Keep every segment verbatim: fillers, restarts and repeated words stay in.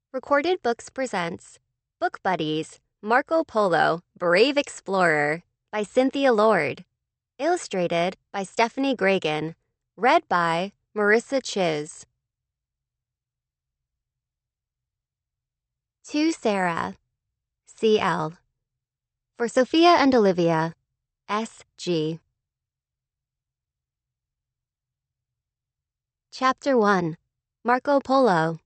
Recorded Books presents Book Buddies, Marco Polo, Brave Explorer by Cynthia Lord. Illustrated by Stephanie Gregan. Read by Marissa Chiz. To Sarah, C L. For Sophia and Olivia, S G. Chapter one. Marco Polo.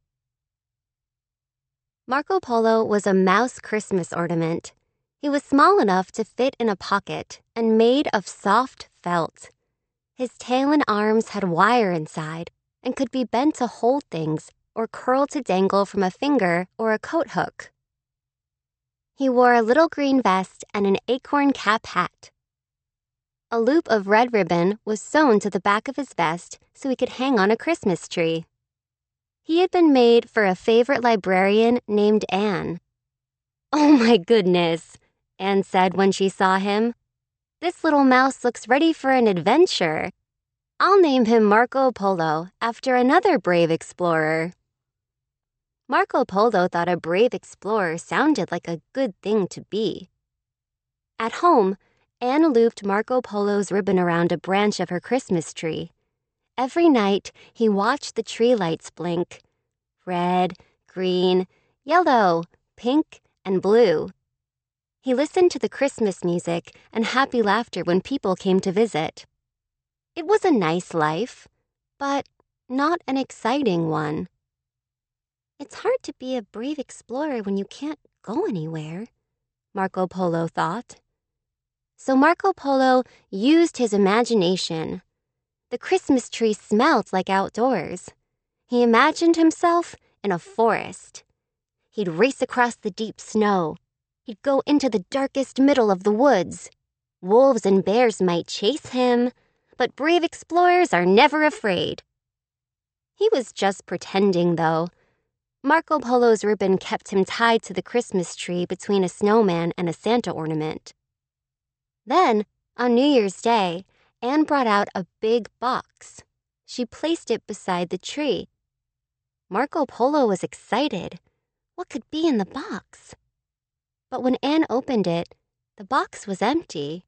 Marco Polo was a mouse Christmas ornament. He was small enough to fit in a pocket and made of soft felt. His tail and arms had wire inside and could be bent to hold things or curled to dangle from a finger or a coat hook. He wore a little green vest and an acorn cap hat. A loop of red ribbon was sewn to the back of his vest so he could hang on a Christmas tree. He had been made for a favorite librarian named Anne. "Oh my goodness," Anne said when she saw him. "This little mouse looks ready for an adventure. I'll name him Marco Polo after another brave explorer." Marco Polo thought a brave explorer sounded like a good thing to be. At home, Anne looped Marco Polo's ribbon around a branch of her Christmas tree. Every night, he watched the tree lights blink. Red, green, yellow, pink, and blue. He listened to the Christmas music and happy laughter when people came to visit. It was a nice life, but not an exciting one. It's hard to be a brave explorer when you can't go anywhere, Marco Polo thought. So Marco Polo used his imagination. The Christmas tree smelled like outdoors. He imagined himself in a forest. He'd race across the deep snow. He'd go into the darkest middle of the woods. Wolves and bears might chase him, but brave explorers are never afraid. He was just pretending, though. Marco Polo's ribbon kept him tied to the Christmas tree between a snowman and a Santa ornament. Then, on New Year's Day, Anne brought out a big box. She placed it beside the tree. Marco Polo was excited. What could be in the box? But when Anne opened it, the box was empty.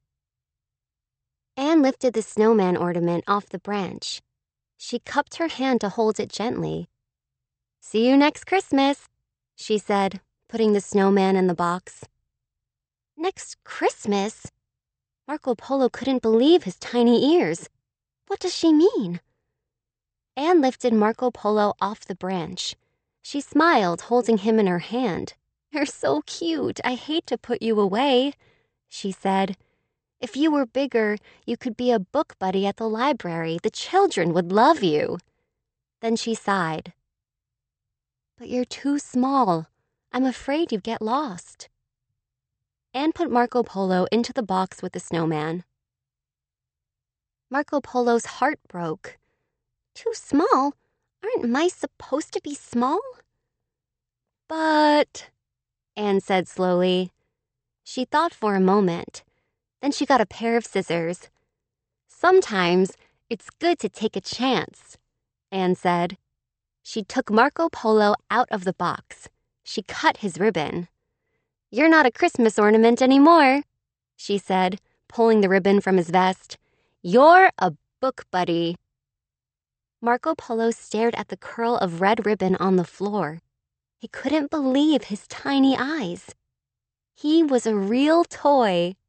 Anne lifted the snowman ornament off the branch. She cupped her hand to hold it gently. "See you next Christmas," she said, putting the snowman in the box. Next Christmas? Marco Polo couldn't believe his tiny ears. What does she mean? Anne lifted Marco Polo off the branch. She smiled, holding him in her hand. "You're so cute. I hate to put you away," she said. "If you were bigger, you could be a book buddy at the library. The children would love you." Then she sighed. "But you're too small. I'm afraid you'd get lost." Anne put Marco Polo into the box with the snowman. Marco Polo's heart broke. "Too small? Aren't mice supposed to be small?" "But," Anne said slowly. She thought for a moment. Then she got a pair of scissors. "Sometimes it's good to take a chance," Anne said. She took Marco Polo out of the box. She cut his ribbon. "You're not a Christmas ornament anymore," she said, pulling the ribbon from his vest. "You're a book buddy." Marco Polo stared at the curl of red ribbon on the floor. He couldn't believe his tiny eyes. He was a real toy.